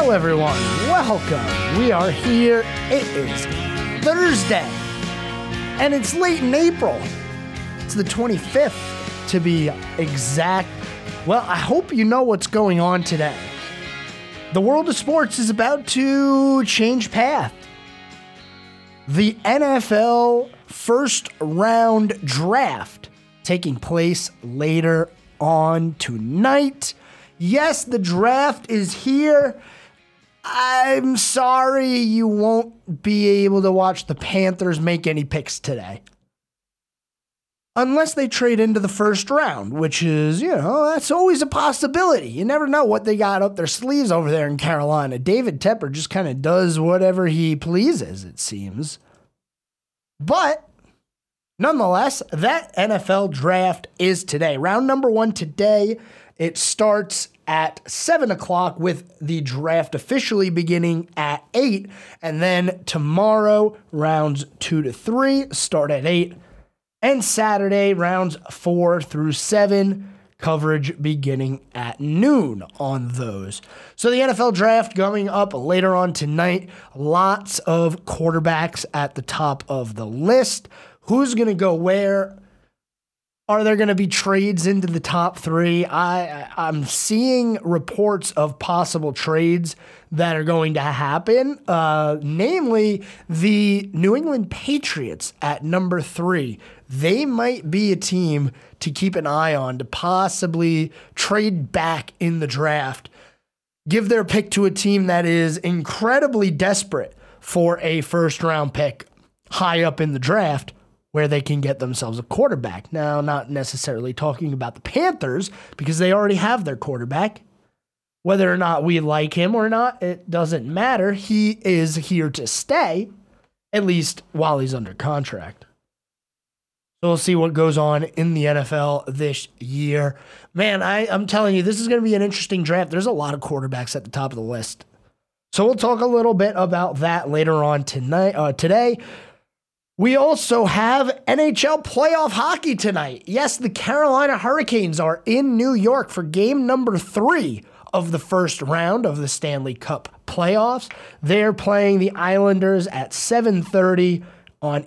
Hello, everyone. Welcome. We are here. It is Thursday, and it's late in April. It's the 25th, to be exact. Well, I hope you know what's going on today. The world of sports is about to change path. The NFL first round draft taking place later on tonight. Yes, the draft is here. I'm sorry you won't be able to watch the Panthers make any picks today. Unless they trade into the first round, which is, that's always a possibility. You never know what they got up their sleeves over there in Carolina. David Tepper just kind of does whatever he pleases, it seems. But nonetheless, that NFL draft is today. Round number 1 today. It starts at 7 o'clock with the draft officially beginning at 8. And then tomorrow, rounds 2 to 3 start at 8. And Saturday, rounds 4 through 7, coverage beginning at noon on those. So the NFL draft coming up later on tonight. Lots of quarterbacks at the top of the list. Who's going to go where? Are there going to be trades into the top 3? I'm seeing reports of possible trades that are going to happen, namely the New England Patriots at number 3. They might be a team to keep an eye on to possibly trade back in the draft, give their pick to a team that is incredibly desperate for a first-round pick high up in the draft, where they can get themselves a quarterback. Now, not necessarily talking about the Panthers, because they already have their quarterback. Whether or not we like him or not, it doesn't matter. He is here to stay, at least while he's under contract. So we'll see what goes on in the NFL this year. Man, I'm telling you, this is going to be an interesting draft. There's a lot of quarterbacks at the top of the list. So we'll talk a little bit about that later on today. We also have NHL playoff hockey tonight. Yes, the Carolina Hurricanes are in New York for game number 3 of the first round of the Stanley Cup playoffs. They're playing the Islanders at 7:30 on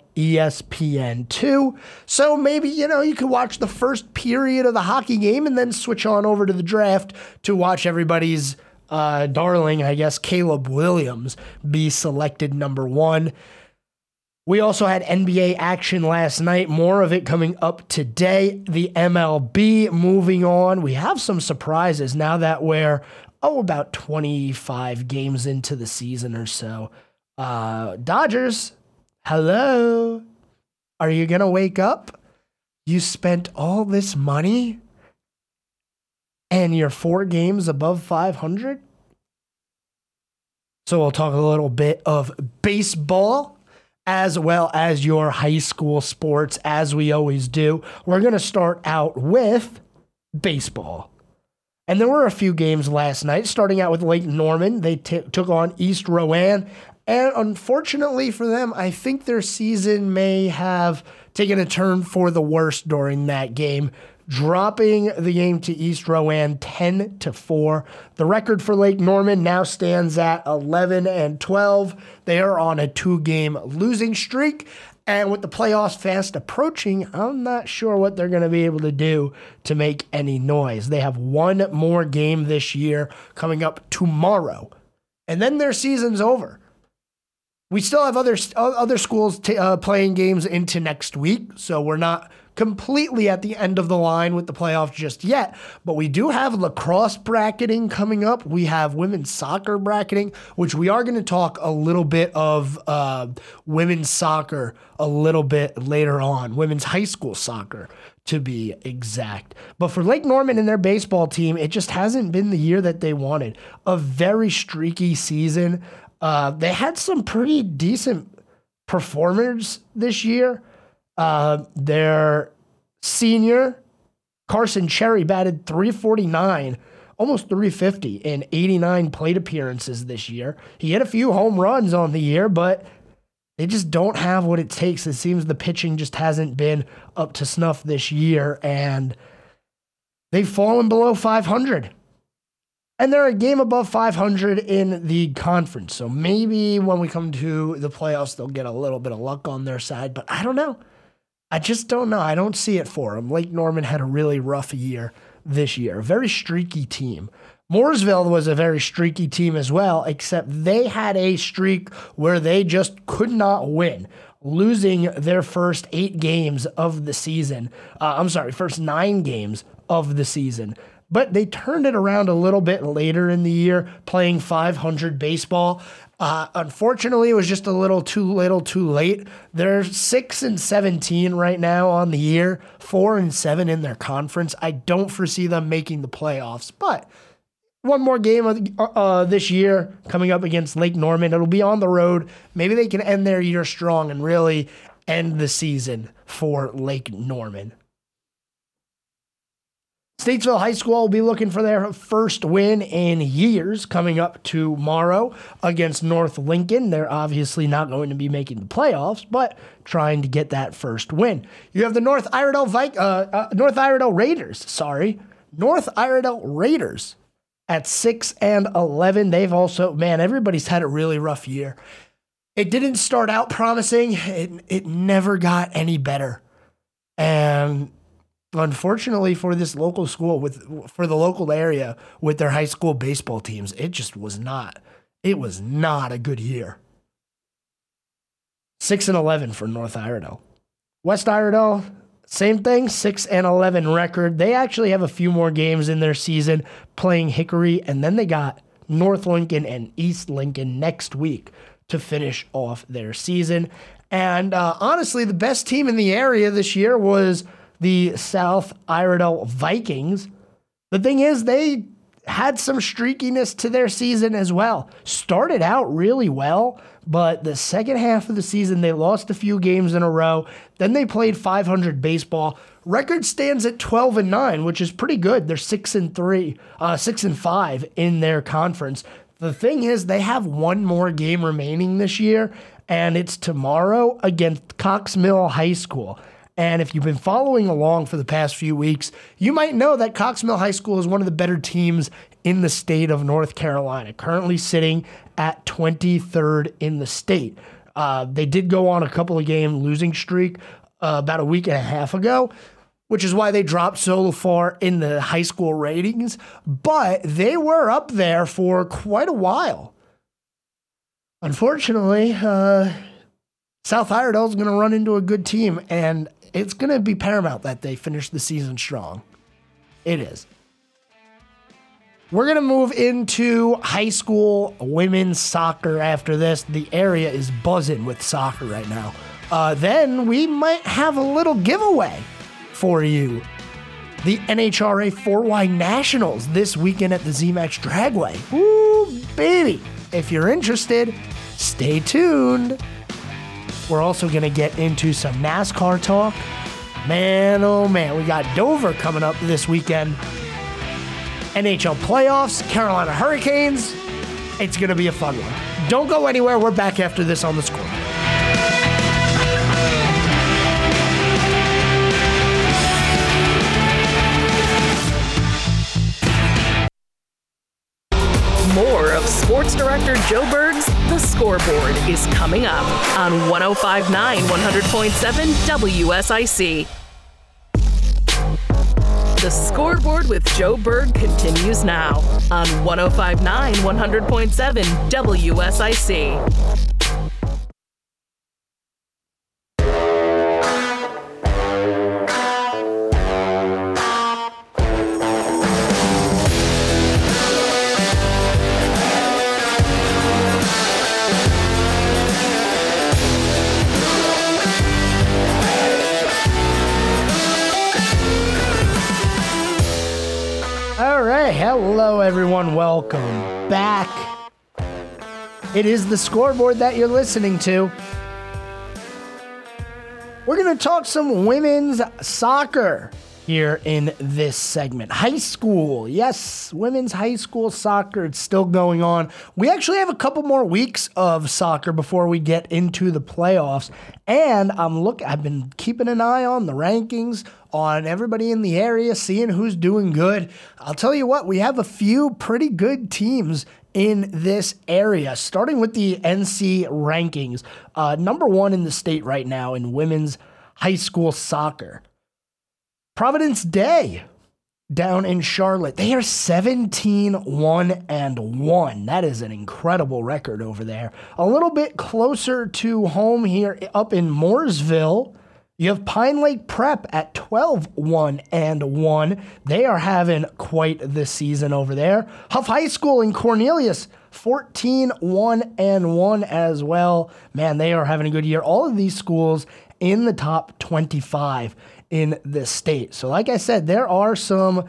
ESPN2. So maybe, you could watch the first period of the hockey game and then switch on over to the draft to watch everybody's darling, I guess, Caleb Williams be selected number 1. We also had NBA action last night, more of it coming up today. The MLB moving on. We have some surprises now that we're, about 25 games into the season or so. Dodgers, hello. Are you going to wake up? You spent all this money and you're 4 games above 500? So we'll talk a little bit of baseball, as well as your high school sports, as we always do. We're going to start out with baseball. And there were a few games last night, starting out with Lake Norman. They took on East Rowan. And unfortunately for them, I think their season may have taken a turn for the worse during that game, dropping the game to East Rowan 10-4. The record for Lake Norman now stands at 11-12. They are on a 2-game losing streak. And with the playoffs fast approaching, I'm not sure what they're going to be able to do to make any noise. They have one more game this year coming up tomorrow. And then their season's over. We still have other schools playing games into next week, so we're not completely at the end of the line with the playoffs just yet, but we do have lacrosse bracketing coming up. We have women's soccer bracketing, which we are going to talk a little bit of women's soccer a little bit later on, women's high school soccer to be exact. But for Lake Norman and their baseball team, it just hasn't been the year that they wanted. A very streaky season. They had some pretty decent performers this year. Their senior, Carson Cherry, batted .349, almost .350 in 89 plate appearances this year. He hit a few home runs on the year, but they just don't have what it takes. It seems the pitching just hasn't been up to snuff this year, and they've fallen below 500. And they're a game above 500 in the conference. So maybe when we come to the playoffs, they'll get a little bit of luck on their side. But I don't know. I just don't know. I don't see it for them. Lake Norman had a really rough year this year. A very streaky team. Mooresville was a very streaky team as well, except they had a streak where they just could not win, losing their first 8 games of the season. First 9 games of the season. But they turned it around a little bit later in the year, playing 500 baseball. Unfortunately, it was just a little too late. They're 6-17 right now on the year, 4-7 in their conference. I don't foresee them making the playoffs, but one more game this year coming up against Lake Norman. It'll be on the road. Maybe they can end their year strong and really end the season for Lake Norman. Statesville High School will be looking for their first win in years coming up tomorrow against North Lincoln. They're obviously not going to be making the playoffs, but trying to get that first win. You have the North Iredell Raiders at 6-11. They've also, everybody's had a really rough year. It didn't start out promising. It never got any better. And unfortunately for this local school, for the local area with their high school baseball teams, it just was not. It was not a good year. 6-11 for North Iredell. West Iredell, same thing, 6-11 record. They actually have a few more games in their season playing Hickory, and then they got North Lincoln and East Lincoln next week to finish off their season. And honestly, the best team in the area this year was the South Iredell Vikings. The thing is, they had some streakiness to their season as well. Started out really well, but the second half of the season, they lost a few games in a row. Then they played 500 baseball. Record stands at 12-9, which is pretty good. They're 6-5 in their conference. The thing is, they have one more game remaining this year, and it's tomorrow against Cox Mill High School. And if you've been following along for the past few weeks, you might know that Cox Mill High School is one of the better teams in the state of North Carolina, currently sitting at 23rd in the state. They did go on a couple of game losing streak about a week and a half ago, which is why they dropped so far in the high school ratings, but they were up there for quite a while. Unfortunately, South Iredell is going to run into a good team, and it's going to be paramount that they finish the season strong. It is. We're going to move into high school women's soccer after this. The area is buzzing with soccer right now. Then we might have a little giveaway for you. The NHRA 4Y Nationals this weekend at the ZMAX Dragway. Woo, baby. If you're interested, stay tuned. We're also going to get into some NASCAR talk. Man, oh man, we got Dover coming up this weekend. NHL playoffs, Carolina Hurricanes. It's going to be a fun one. Don't go anywhere. We're back after this on The Score. More of Sports Director Joe Berg's The Scoreboard is coming up on 105.9 100.7 WSIC. The Scoreboard with Joe Berg continues now on 105.9 100.7 WSIC. Hello, everyone. Welcome back. It is The Scoreboard that you're listening to. We're going to talk some women's soccer. here in this segment. High school, yes, women's high school soccer, it's still going on. We actually have a couple more weeks of soccer before we get into the playoffs, and I've been keeping an eye on the rankings, on everybody in the area, seeing who's doing good. I'll tell you what, we have a few pretty good teams in this area, starting with the NC rankings. Number one in the state right now in women's high school soccer. Providence Day down in Charlotte. They are 17-1-1. That is an incredible record over there. A little bit closer to home here up in Mooresville, you have Pine Lake Prep at 12-1-1. They are having quite the season over there. Huff High School in Cornelius, 14-1-1 as well. Man, they are having a good year. All of these schools in the top 25 in the state. So like I said, there are some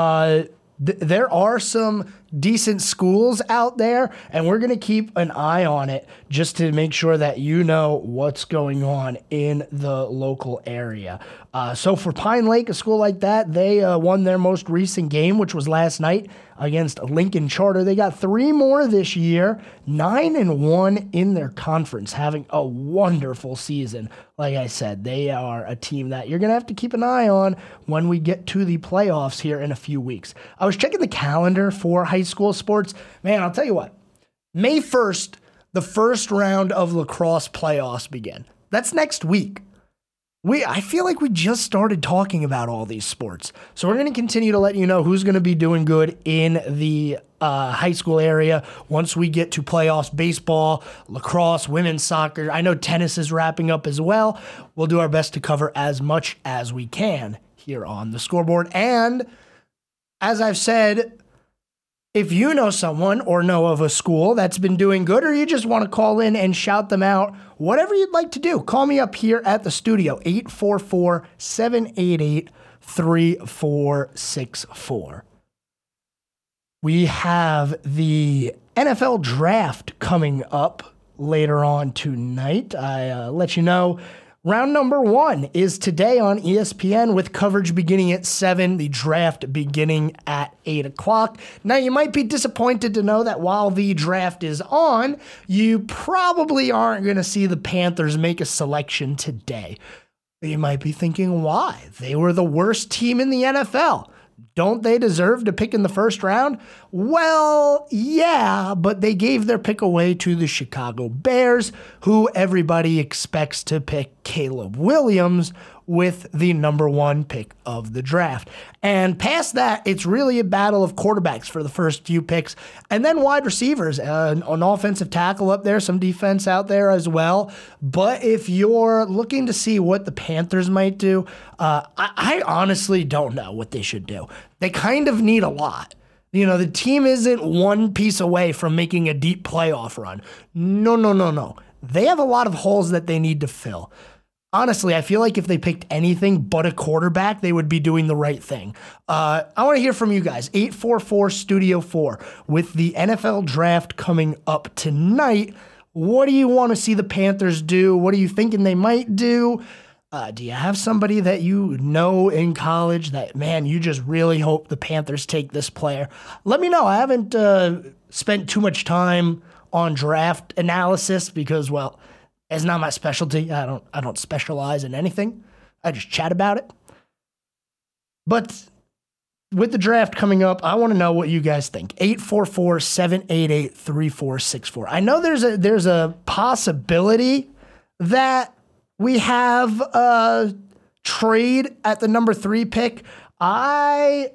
decent schools out there, and we're going to keep an eye on it just to make sure that you know what's going on in the local area. So for Pine Lake, a school like that, they won their most recent game, which was last night against Lincoln Charter. They got 3 more this year, 9-1 in their conference, having a wonderful season. Like I said, they are a team that you're going to have to keep an eye on when we get to the playoffs here in a few weeks. I was checking the calendar for high school sports. Man, I'll tell you what, May 1st, the first round of lacrosse playoffs begin. That's next week. I feel like we just started talking about all these sports. So we're going to continue to let you know who's going to be doing good in the high school area once we get to playoffs. Baseball, lacrosse, women's soccer. I know tennis is wrapping up as well. We'll do our best to cover as much as we can here on the scoreboard. And as I've said, if you know someone or know of a school that's been doing good, or you just want to call in and shout them out, whatever you'd like to do, call me up here at the studio, 844-788-3464. We have the NFL draft coming up later on tonight. I let you know. Round number 1 is today on ESPN with coverage beginning at 7, the draft beginning at 8 o'clock. Now, you might be disappointed to know that while the draft is on, you probably aren't going to see the Panthers make a selection today. You might be thinking, why? They were the worst team in the NFL. Don't they deserve to pick in the first round? Well, yeah, but they gave their pick away to the Chicago Bears, who everybody expects to pick Caleb Williams with the number 1 pick of the draft. And past that, it's really a battle of quarterbacks for the first few picks, and then wide receivers, an offensive tackle up there, some defense out there as well. But if you're looking to see what the Panthers might do, I honestly don't know what they should do. They kind of need a lot. You know, the team isn't one piece away from making a deep playoff run. No. They have a lot of holes that they need to fill. Honestly, I feel like if they picked anything but a quarterback, they would be doing the right thing. I want to hear from you guys. 844-STUDIO-4. With the NFL draft coming up tonight, what do you want to see the Panthers do? What are you thinking they might do? Do you have somebody that you know in college that, man, you just really hope the Panthers take this player? Let me know. I haven't spent too much time on draft analysis because, well, it's not my specialty. I don't specialize in anything. I just chat about it. But with the draft coming up, I want to know what you guys think. 844-788-3464. I know there's a possibility that we have a trade at the number 3 pick. I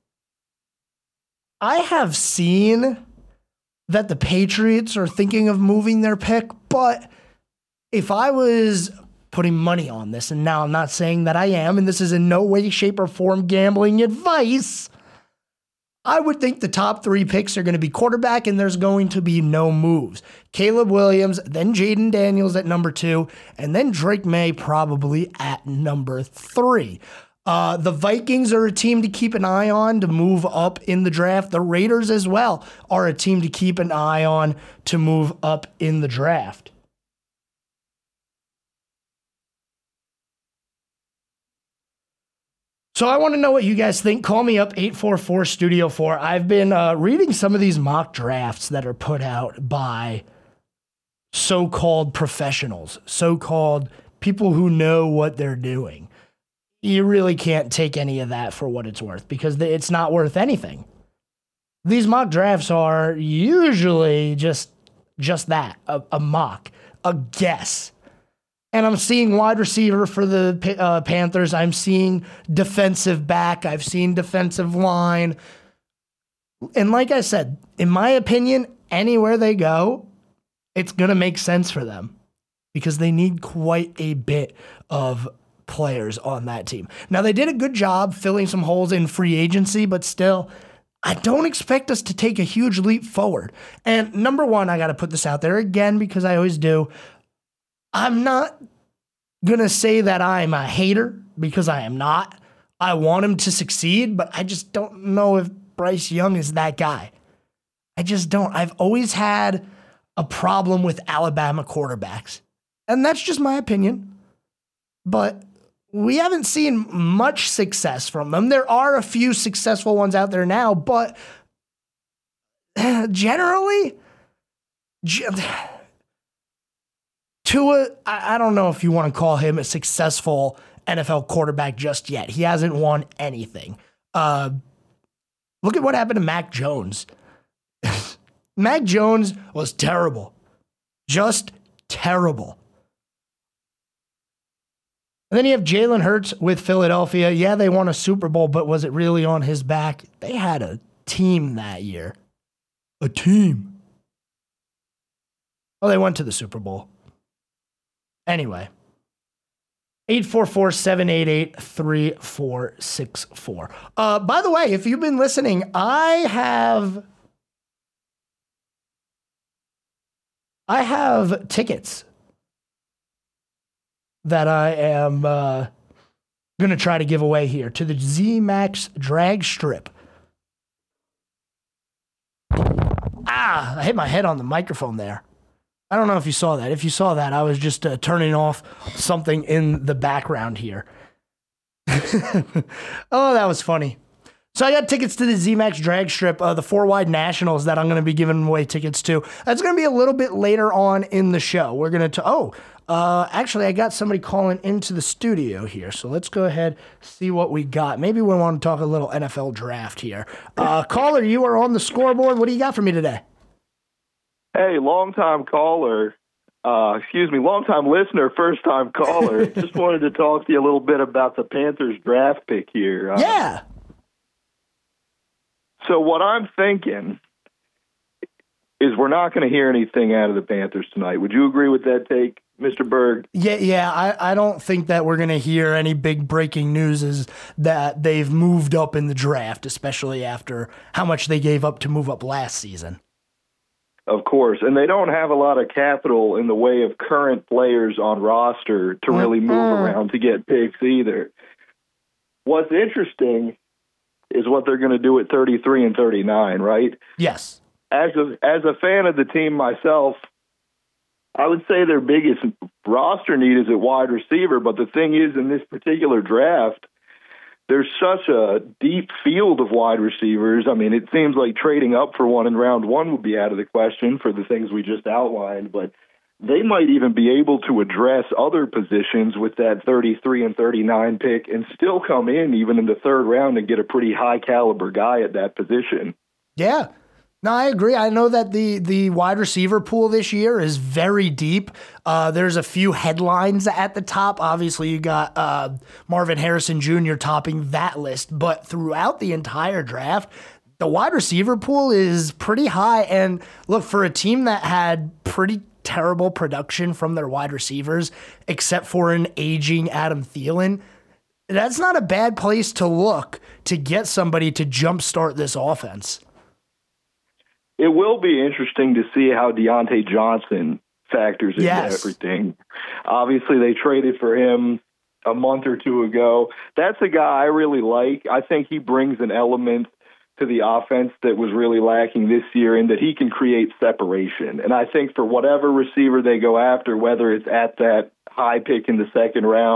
have seen that the Patriots are thinking of moving their pick, but if I was putting money on this, and now I'm not saying that I am, and this is in no way, shape, or form gambling advice, I would think the top 3 picks are going to be quarterback, and there's going to be no moves. Caleb Williams, then Jaden Daniels at number 2, and then Drake May probably at number 3. The Vikings are a team to keep an eye on to move up in the draft. The Raiders as well are a team to keep an eye on to move up in the draft. So I want to know what you guys think. Call me up, 844-STUDIO-4. I've been reading some of these mock drafts that are put out by so-called professionals, so-called people who know what they're doing. You really can't take any of that for what it's worth because it's not worth anything. These mock drafts are usually just that, a mock, a guess. And I'm seeing wide receiver for the Panthers. I'm seeing defensive back. I've seen defensive line. And like I said, in my opinion, anywhere they go, it's going to make sense for them because they need quite a bit of players on that team. Now, they did a good job filling some holes in free agency, but still, I don't expect us to take a huge leap forward. And number one, I got to put this out there again because I always do. I'm not going to say that I'm a hater because I am not. I want him to succeed, but I just don't know if Bryce Young is that guy. I just don't. I've always had a problem with Alabama quarterbacks, and that's just my opinion. But we haven't seen much success from them. There are a few successful ones out there now, but generally, Tua, I don't know if you want to call him a successful NFL quarterback just yet. He hasn't won anything. Look at what happened to Mac Jones. Mac Jones was terrible. Just terrible. And then you have Jalen Hurts with Philadelphia. Yeah, they won a Super Bowl, but was it really on his back? They had a team that year. A team. Well, they went to the Super Bowl. Anyway, 844-788-3464. By the way, if you've been listening, I have tickets that I am going to try to give away here to the Z-Max Drag Strip. I hit my head on the microphone there. I don't know if you saw that. If you saw that, I was just turning off something in the background here. Oh, that was funny. So I got tickets to the Z-Max Drag Strip, the 4-Wide Nationals that I'm going to be giving away tickets to. That's going to be a little bit later on in the show. We're going to, actually, I got somebody calling into the studio here. So let's go ahead, see what we got. Maybe we want to talk a little NFL draft here. Caller, you are on the scoreboard. What do you got for me today? Hey, long-time caller, long-time listener, first-time caller. Just wanted to talk to you a little bit about the Panthers draft pick here. Yeah. So what I'm thinking is we're not going to hear anything out of the Panthers tonight. Would you agree with that take, Mr. Berg? Yeah. I don't think that we're going to hear any big breaking news is that they've moved up in the draft, especially after how much they gave up to move up last season. Of course, and they don't have a lot of capital in the way of current players on roster to really move around to get picks either. What's interesting is what they're going to do at 33 and 39, right? Yes. As a fan of the team myself, I would say their biggest roster need is at wide receiver, but the thing is, in this particular draft, there's such a deep field of wide receivers. I mean, it seems like trading up for one in round one would be out of the question for the things we just outlined, but they might even be able to address other positions with that 33 and 39 pick and still come in even in the third round and get a pretty high caliber guy at that position. Yeah. No, I agree. I know that the wide receiver pool this year is very deep. There's a few headlines at the top. Obviously, you got Marvin Harrison Jr. topping that list. But throughout the entire draft, the wide receiver pool is pretty high. And look, for a team that had pretty terrible production from their wide receivers, except for an aging Adam Thielen, that's not a bad place to look to get somebody to jumpstart this offense. It will be interesting to see how Deontay Johnson factors into everything. Obviously, they traded for him a month or two ago. That's a guy I really like. I think he brings an element to the offense that was really lacking this year in that he can create separation. And I think for whatever receiver they go after, whether it's at that high pick in the second round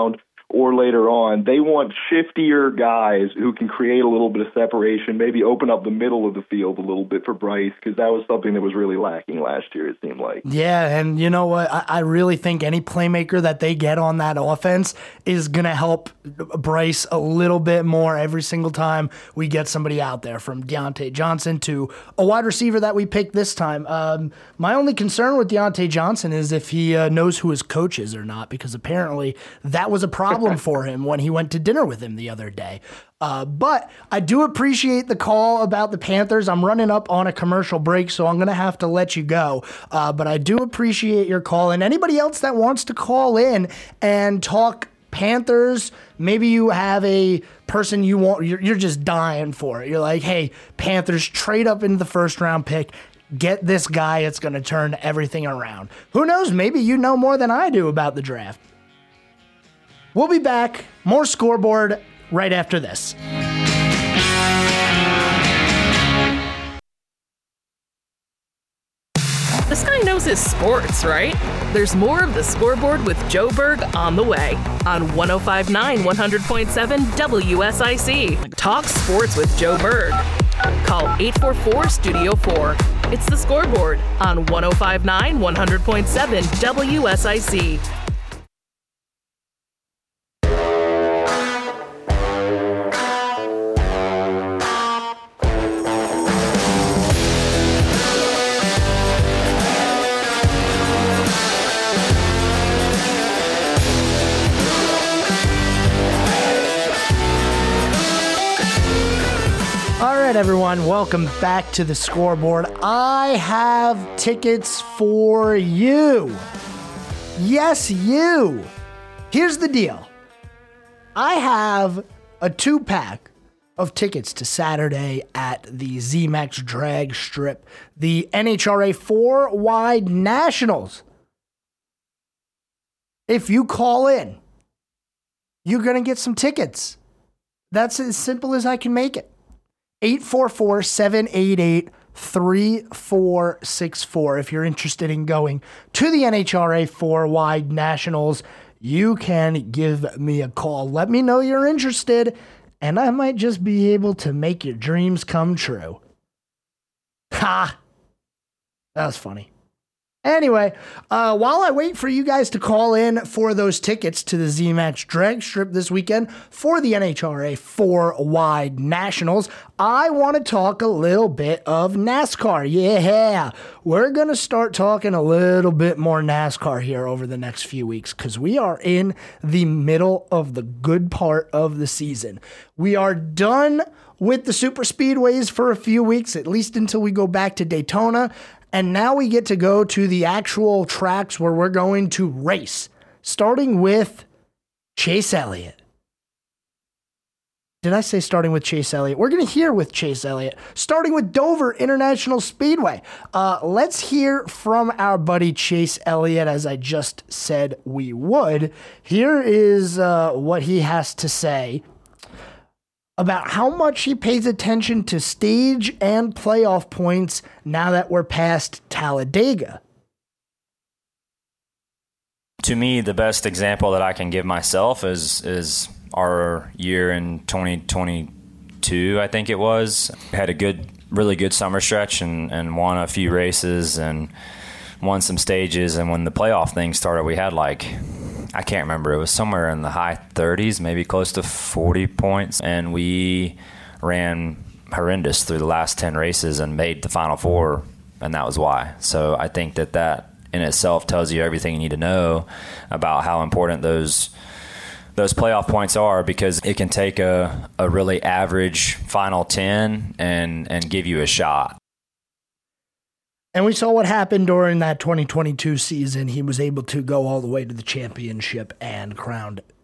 or later on. They want shiftier guys who can create a little bit of separation, maybe open up the middle of the field a little bit for Bryce, because that was something that was really lacking last year, it seemed like. Yeah, and you know what? I really think any playmaker that they get on that offense is going to help Bryce a little bit more every single time we get somebody out there, from Deontay Johnson to a wide receiver that we picked this time. My only concern with Deontay Johnson is if he knows who his coach is or not, because apparently that was a problem for him when he went to dinner with him the other day. But I do appreciate the call about the Panthers. I'm running up on a commercial break, so I'm going to have to let you go. But I do appreciate your call. And anybody else that wants to call in and talk Panthers, maybe you have a person you're just dying for it. You're like, hey, Panthers, trade up into the first round pick. Get this guy. It's going to turn everything around. Who knows? Maybe you know more than I do about the draft. We'll be back. More Scoreboard right after this. This guy knows his sports, right? There's more of the Scoreboard with Joe Berg on the way on 105.9 100.7 WSIC. Talk sports with Joe Berg. Call 844-STUDIO-4. It's the Scoreboard on 105.9 100.7 WSIC. Everyone, welcome back to the Scoreboard. I have tickets for you. Yes, you. Here's the deal. I have a 2-pack of tickets to Saturday at the ZMAX Drag Strip, the NHRA 4-Wide Nationals. If you call in, you're going to get some tickets. That's as simple as I can make it. 844-788-3464. If you're interested in going to the NHRA 4-Wide Nationals, you can give me a call. Let me know you're interested, and I might just be able to make your dreams come true. Ha! That was funny. Anyway, while I wait for you guys to call in for those tickets to the ZMAX Drag Strip this weekend for the NHRA 4-Wide Nationals, I want to talk a little bit of NASCAR. Yeah, we're going to start talking a little bit more NASCAR here over the next few weeks, because we are in the middle of the good part of the season. We are done with the super speedways for a few weeks, at least until we go back to Daytona. And now we get to go to the actual tracks where we're going to race, starting with Chase Elliott. Did I say starting with Chase Elliott? We're going to hear with Chase Elliott, starting with Dover International Speedway. Let's hear from our buddy Chase Elliott, as I just said we would. Here is what he has to say about how much he pays attention to stage and playoff points now that we're past Talladega. To me, the best example that I can give myself is our year in 2022, I think it was. We had a really good summer stretch and won a few races and won some stages. And when the playoff thing started, we had I can't remember, it was somewhere in the high 30s, maybe close to 40 points. And we ran horrendous through the last 10 races and made the Final Four, and that was why. So I think that in itself tells you everything you need to know about how important those playoff points are, because it can take a really average final 10 and give you a shot. And we saw what happened during that 2022 season. He was able to go all the way to the championship and crowned it.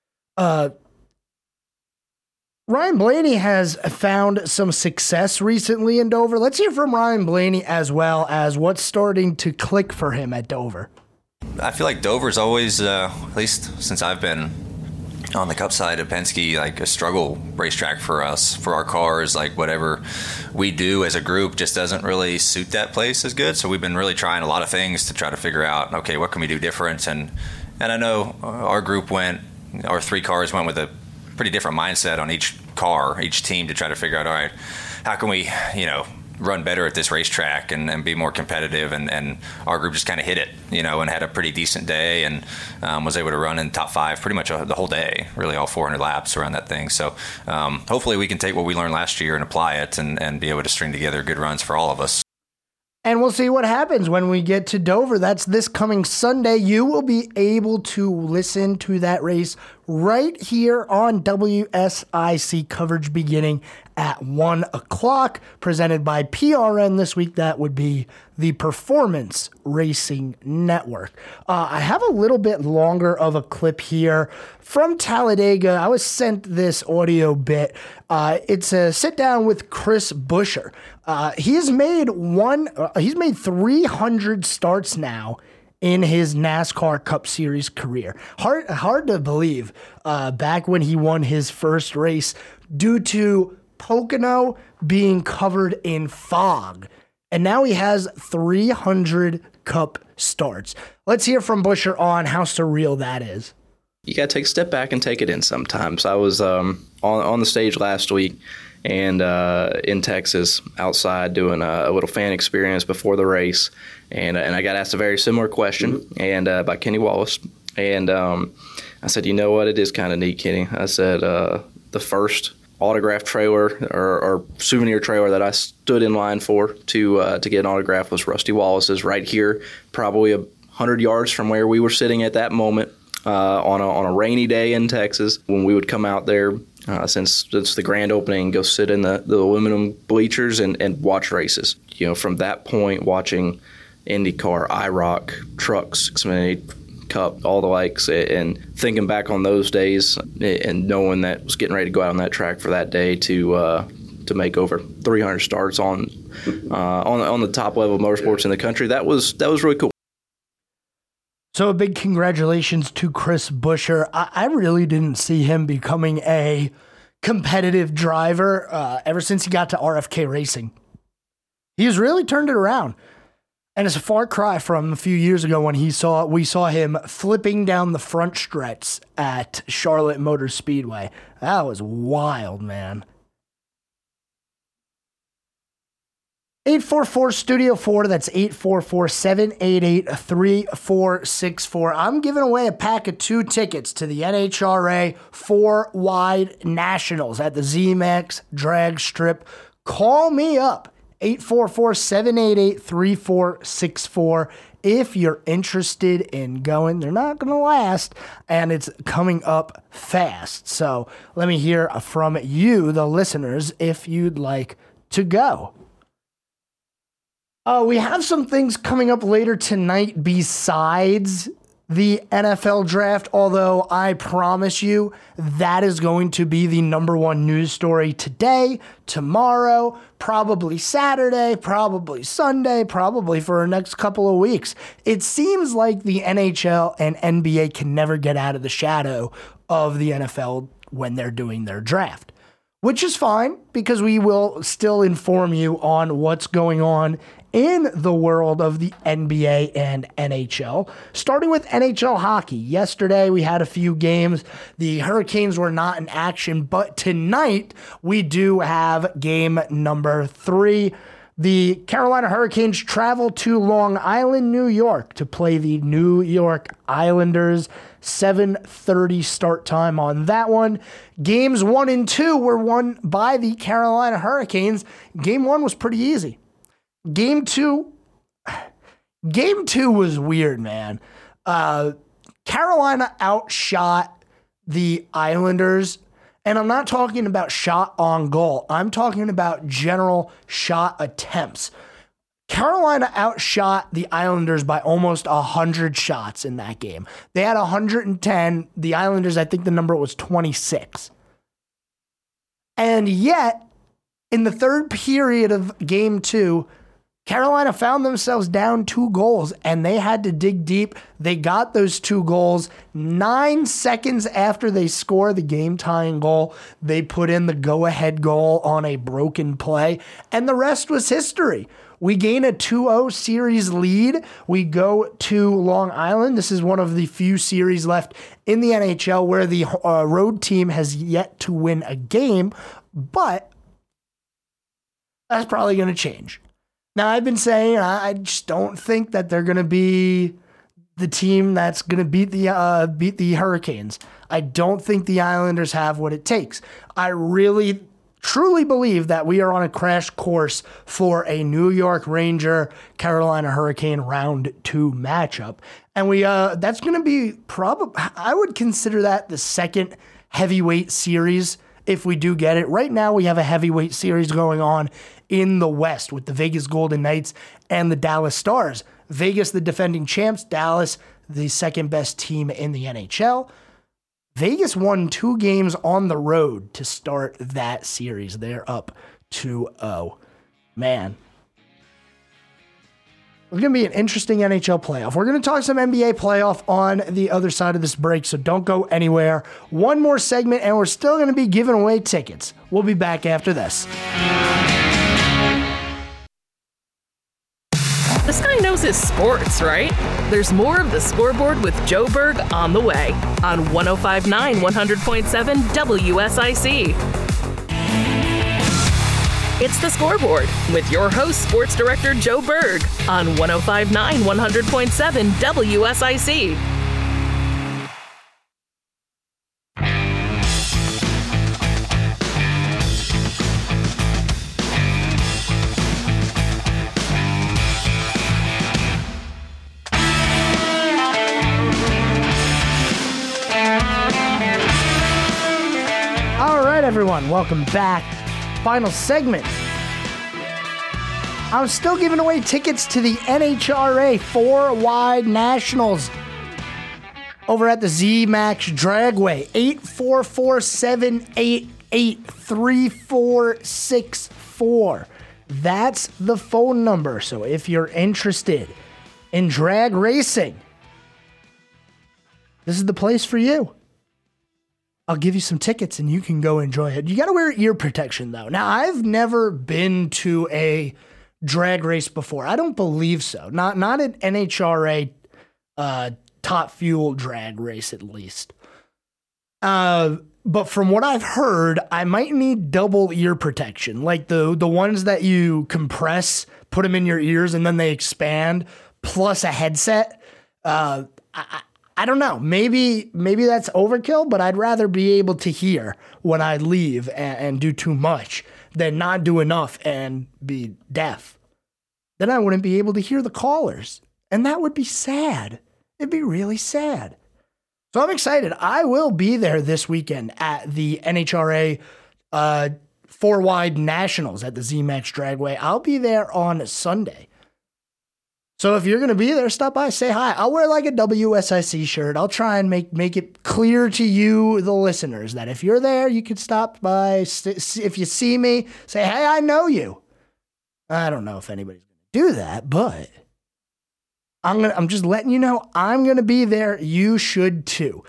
Ryan Blaney has found some success recently in Dover. Let's hear from Ryan Blaney as well as what's starting to click for him at Dover. I feel like Dover's always, at least since I've been on the Cup side of Penske, a struggle racetrack for us, for our cars. Whatever we do as a group just doesn't really suit that place as good. So we've been really trying a lot of things to try to figure out, okay, what can we do different? And I know our group went our 3 cars went with a pretty different mindset on each car, each team, to try to figure out, all right, how can we, run better at this racetrack and be more competitive, and our group just kind of hit it, and had a pretty decent day, and was able to run in top 5 pretty much the whole day, really all 400 laps around that thing. So hopefully we can take what we learned last year and apply it and be able to string together good runs for all of us. And we'll see what happens when we get to Dover. That's this coming Sunday. You will be able to listen to that race right here on WSIC, coverage beginning at 1 o'clock, presented by PRN this week. That would be the Performance Racing Network. I have a little bit longer of a clip here from Talladega. I was sent this audio bit. It's a sit down with Chris Buescher. He's made 300 starts now in his NASCAR Cup Series career. Hard to believe, back when he won his first race due to Pocono being covered in fog. And now he has 300 Cup starts. Let's hear from Buescher on how surreal that is. You got to take a step back and take it in sometimes. I was on the stage last week and in Texas outside doing a little fan experience before the race. And I got asked a very similar question and by Kenny Wallace. And I said, you know what, it is kind of neat, Kenny. I said, the first autograph trailer or souvenir trailer that I stood in line for to get an autograph was Rusty Wallace's, right here, probably 100 yards from where we were sitting at that moment on a rainy day in Texas when we would come out there since the grand opening, go sit in the aluminum bleachers and watch races. From that point, watching IndyCar, IROC, trucks, Xfinity, Cup, all the likes, and thinking back on those days and knowing that was getting ready to go out on that track for that day to make over 300 starts on the top level of motorsports in the country, that was really cool. So a big congratulations to Chris Buescher. I really didn't see him becoming a competitive driver ever since he got to RFK Racing. He's really turned it around. And it's a far cry from a few years ago when we saw him flipping down the front stretch at Charlotte Motor Speedway. That was wild, man. 844-STUDIO-4, that's 844-788-3464. I'm giving away a pack of 2 tickets to the NHRA 4-Wide Nationals at the ZMAX Drag Strip. Call me up. 844-788-3464 if you're interested in going. They're not going to last, and it's coming up fast. So let me hear from you, the listeners, if you'd like to go. We have some things coming up later tonight besides the NFL draft, although I promise you that is going to be the number one news story today, tomorrow, probably Saturday, probably Sunday, probably for the next couple of weeks. It seems like the NHL and NBA can never get out of the shadow of the NFL when they're doing their draft, which is fine because we will still inform you on what's going on in the world of the NBA and NHL. Starting with NHL hockey. Yesterday we had a few games. The Hurricanes were not in action, but tonight we do have game number 3. The Carolina Hurricanes travel to Long Island, New York to play the New York Islanders. 7:30 start time on that one. Games 1 and 2 were won by the Carolina Hurricanes. Game 1 was pretty easy. Game two was weird, man. Carolina outshot the Islanders, and I'm not talking about shot on goal. I'm talking about general shot attempts. Carolina outshot the Islanders by almost 100 shots in that game. They had 110. The Islanders, I think the number was 26. And yet, in the third period of game 2, Carolina found themselves down 2 goals, and they had to dig deep. They got those 2 goals. 9 seconds after they score the game-tying goal, they put in the go-ahead goal on a broken play, and the rest was history. We gain a 2-0 series lead. We go to Long Island. This is one of the few series left in the NHL where the road team has yet to win a game, but that's probably going to change. Now, I've been saying I just don't think that they're going to be the team that's going to beat the Hurricanes. I don't think the Islanders have what it takes. I really, truly believe that we are on a crash course for a New York Ranger Carolina Hurricane round 2 matchup. And that's going to be I would consider that the second heavyweight series if we do get it. Right now we have a heavyweight series going on in the West with the Vegas Golden Knights and the Dallas Stars. Vegas, the defending champs. Dallas, the second best team in the NHL. Vegas won 2 games on the road to start that series. They're up 2-0. Man. It's going to be an interesting NHL playoff. We're going to talk some NBA playoff on the other side of this break, so don't go anywhere. One more segment, and we're still going to be giving away tickets. We'll be back after this. This guy knows his sports, right? There's more of the Scoreboard with Joe Berg on the way on 105.9 100.7 WSIC. It's the Scoreboard with your host, Sports Director Joe Berg on 105.9 100.7 WSIC. Everyone, welcome back. Final segment. I'm still giving away tickets to the NHRA 4-Wide Nationals over at the ZMAX Dragway. 844-788-3464. That's the phone number. So if you're interested in drag racing, this is the place for you. I'll give you some tickets and you can go enjoy it. You got to wear ear protection, though. Now, I've never been to a drag race before. I don't believe so. Not an NHRA Top Fuel drag race, at least. But from what I've heard, I might need double ear protection, like the ones that you compress, put them in your ears, and then they expand, plus a headset. I don't know. Maybe that's overkill, but I'd rather be able to hear when I leave and do too much than not do enough and be deaf. Then I wouldn't be able to hear the callers, and that would be sad. It'd be really sad. So I'm excited. I will be there this weekend at the NHRA 4-Wide Nationals at the ZMAX Dragway. I'll be there on Sunday. So if you're going to be there, stop by, say hi. I'll wear like a WSIC shirt. I'll try and make it clear to you, the listeners, that if you're there, you can stop by. If you see me, say, hey, I know you. I don't know if anybody's going to do that, but I'm just letting you know I'm going to be there. You should too.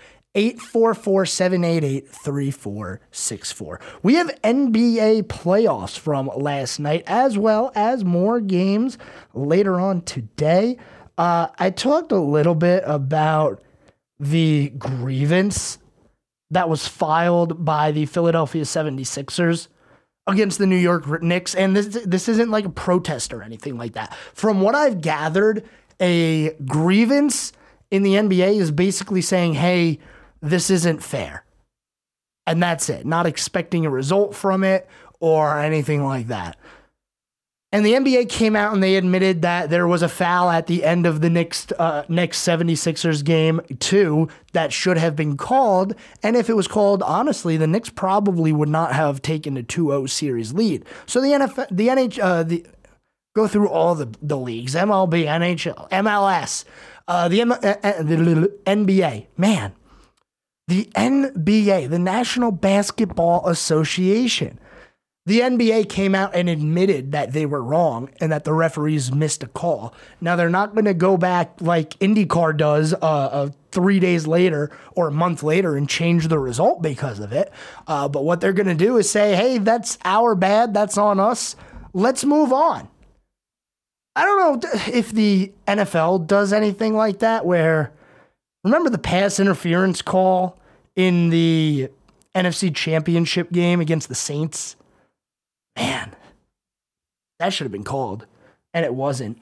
844-788-3464. We have NBA playoffs from last night, as well as more games later on today. I talked a little bit about the grievance that was filed by the Philadelphia 76ers against the New York Knicks, and this isn't like a protest or anything like that. From what I've gathered, a grievance in the NBA is basically saying, hey, this isn't fair. And that's it. Not expecting a result from it or anything like that. And the NBA came out and they admitted that there was a foul at the end of the next 76ers game too that should have been called. And if it was called, honestly, the Knicks probably would not have taken a 2-0 series lead. So go through all the leagues, MLB, NHL, MLS, the NBA. Man. The NBA, the National Basketball Association. The NBA came out and admitted that they were wrong and that the referees missed a call. Now, they're not going to go back like IndyCar does 3 days later or a month later and change the result because of it. But what they're going to do is say, hey, that's our bad. That's on us. Let's move on. I don't know if the NFL does anything like that where, remember the pass interference call in the NFC Championship game against the Saints? Man, that should have been called, and it wasn't.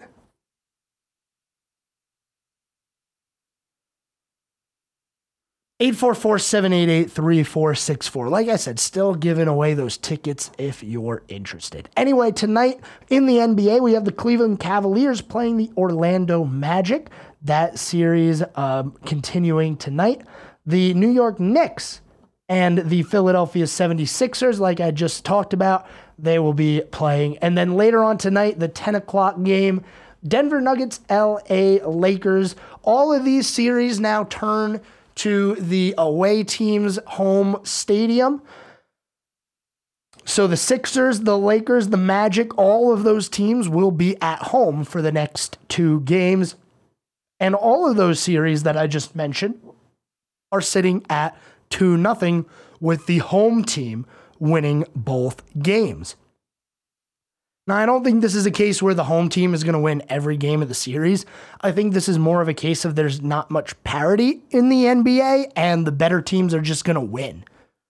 (844-788-3464). Like I said, still giving away those tickets if you're interested. Anyway, tonight in the NBA, we have the Cleveland Cavaliers playing the Orlando Magic. That series continuing tonight. The New York Knicks and the Philadelphia 76ers, like I just talked about, they will be playing. And then later on tonight, the 10 o'clock game, Denver Nuggets, LA Lakers. All of these series now turn to the away team's home stadium. So the Sixers, the Lakers, the Magic, all of those teams will be at home for the next 2 games. And all of those series that I just mentioned are sitting at 2-0 with the home team winning both games. Now, I don't think this is a case where the home team is going to win every game of the series. I think this is more of a case of there's not much parity in the NBA and the better teams are just going to win.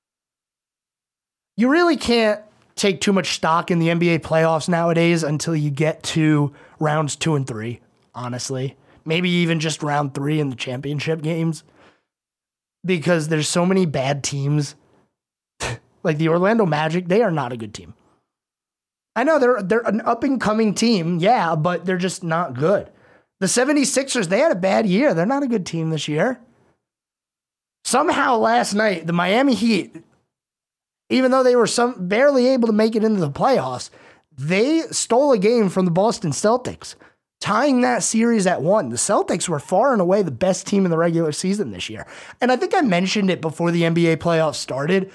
You really can't take too much stock in the NBA playoffs nowadays until you get to rounds 2 and 3, honestly. Maybe even just round 3 in the championship games. Because there's so many bad teams. Like the Orlando Magic, they are not a good team. I know they're an up-and-coming team, yeah, but they're just not good. The 76ers, they had a bad year. They're not a good team this year. Somehow last night, the Miami Heat, even though they were barely able to make it into the playoffs, they stole a game from the Boston Celtics, tying that series at 1. The Celtics were far and away the best team in the regular season this year. And I think I mentioned it before the NBA playoffs started.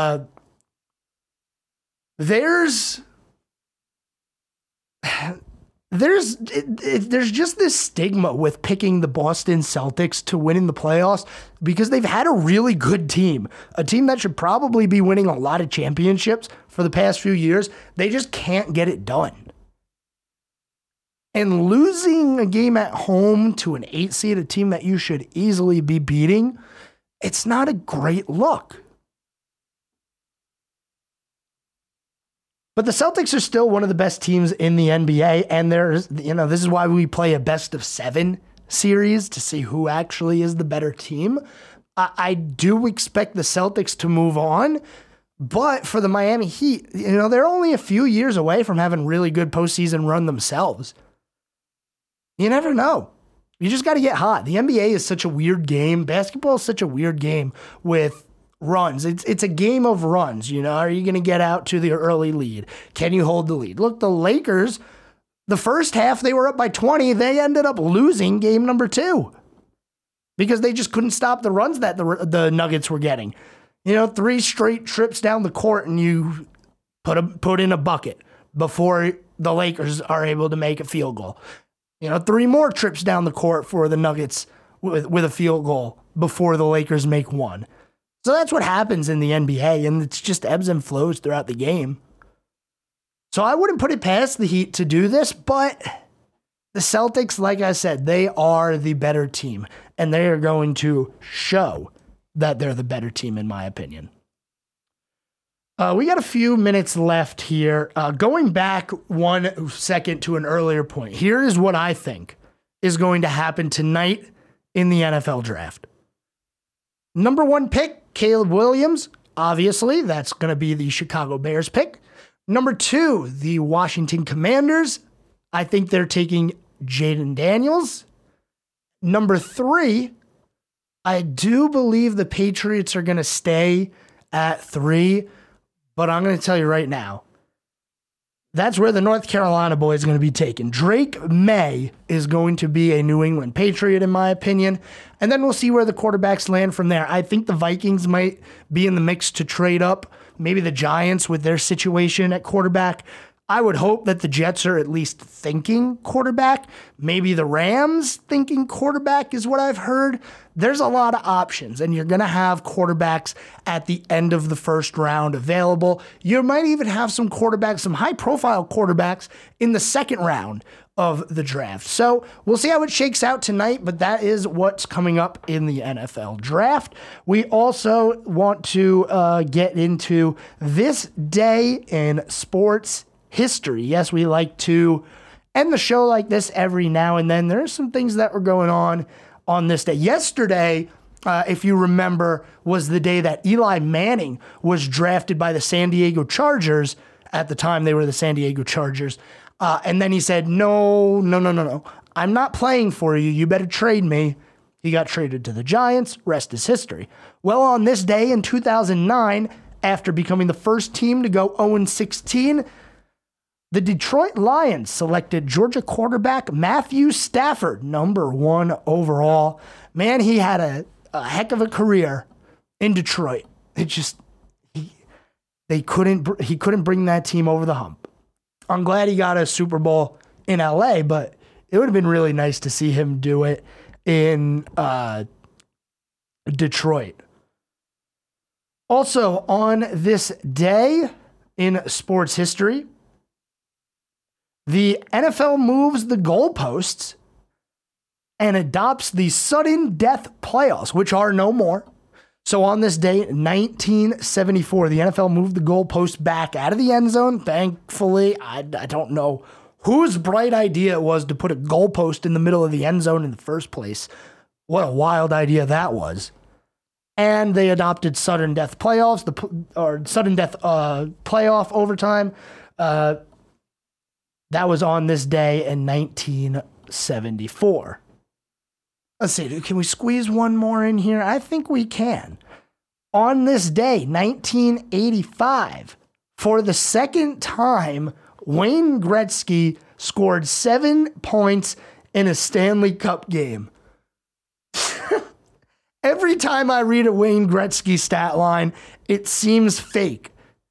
There's just this stigma with picking the Boston Celtics to win in the playoffs because they've had a really good team, a team that should probably be winning a lot of championships for the past few years. They just can't get it done. And losing a game at home to an 8 seed, a team that you should easily be beating, it's not a great look. But the Celtics are still one of the best teams in the NBA, and this is why we play a best of 7 series to see who actually is the better team. I do expect the Celtics to move on, but for the Miami Heat, they're only a few years away from having really good postseason run themselves. You never know. You just got to get hot. The NBA is such a weird game. Basketball is such a weird game with runs. It's a game of runs. Are you going to get out to the early lead? Can you hold the lead? Look, the Lakers, the first half, they were up by 20. They ended up losing game number 2 because they just couldn't stop the runs that the Nuggets were getting. 3 straight trips down the court and you put in a bucket before the Lakers are able to make a field goal. 3 more trips down the court for the Nuggets with a field goal before the Lakers make 1. So that's what happens in the NBA, and it's just ebbs and flows throughout the game. So I wouldn't put it past the Heat to do this, but the Celtics, like I said, they are the better team, and they are going to show that they're the better team, in my opinion. We got a few minutes left here. Going back 1 second to an earlier point, here is what I think is going to happen tonight in the NFL draft. Number 1 pick, Caleb Williams. Obviously, that's going to be the Chicago Bears pick. Number 2, the Washington Commanders. I think they're taking Jaden Daniels. Number 3, I do believe the Patriots are going to stay at 3, but I'm going to tell you right now, that's where the North Carolina boy is going to be taken. Drake May is going to be a New England Patriot, in my opinion. And then we'll see where the quarterbacks land from there. I think the Vikings might be in the mix to trade up. Maybe the Giants with their situation at quarterback. I would hope that the Jets are at least thinking quarterback. Maybe the Rams thinking quarterback is what I've heard. There's a lot of options, and you're going to have quarterbacks at the end of the first round available. You might even have some quarterbacks, some high-profile quarterbacks in the second round of the draft. So we'll see how it shakes out tonight, but that is what's coming up in the NFL draft. We also want to get into this day in sports history. Yes, we like to end the show like this every now and then. There's some things that were going on this day. Yesterday, if you remember, was the day that Eli Manning was drafted by the San Diego Chargers. At the time, they were the San Diego Chargers. And then he said, no. I'm not playing for you. You better trade me. He got traded to the Giants. Rest is history. Well, on this day in 2009, after becoming the first team to go 0-16, the Detroit Lions selected Georgia quarterback Matthew Stafford, number 1 overall. Man, he had a heck of a career in Detroit. He couldn't bring that team over the hump. I'm glad he got a Super Bowl in LA, but it would have been really nice to see him do it in Detroit. Also, on this day in sports history, the NFL moves the goalposts and adopts the sudden death playoffs, which are no more. So on this day, 1974, the NFL moved the goalpost back out of the end zone. Thankfully, I don't know whose bright idea it was to put a goalpost in the middle of the end zone in the first place. What a wild idea that was. And they adopted sudden death playoffs, sudden death playoff overtime. That was on this day in 1974. Let's see, can we squeeze one more in here? I think we can. On this day, 1985, for the second time, Wayne Gretzky scored 7 points in a Stanley Cup game. Every time I read a Wayne Gretzky stat line, it seems fake.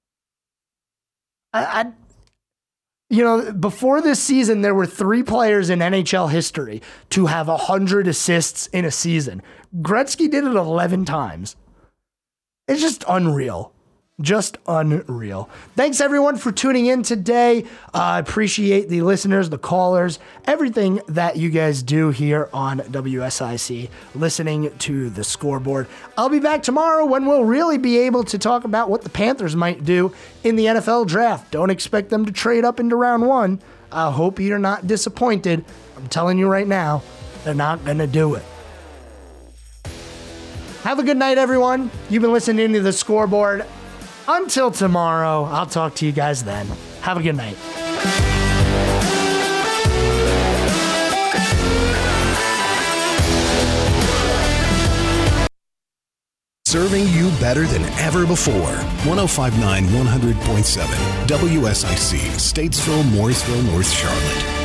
Before this season, there were 3 players in NHL history to have 100 assists in a season. Gretzky did it 11 times. It's just unreal. Just unreal. Thanks, everyone, for tuning in today. I appreciate the listeners, the callers, everything that you guys do here on WSIC, listening to the scoreboard. I'll be back tomorrow when we'll really be able to talk about what the Panthers might do in the NFL draft. Don't expect them to trade up into round 1. I hope you're not disappointed. I'm telling you right now, they're not going to do it. Have a good night, everyone. You've been listening to the scoreboard. Until tomorrow, I'll talk to you guys then. Have a good night. Serving you better than ever before. 105.9, 100.7. WSIC, Statesville, Mooresville, North Charlotte.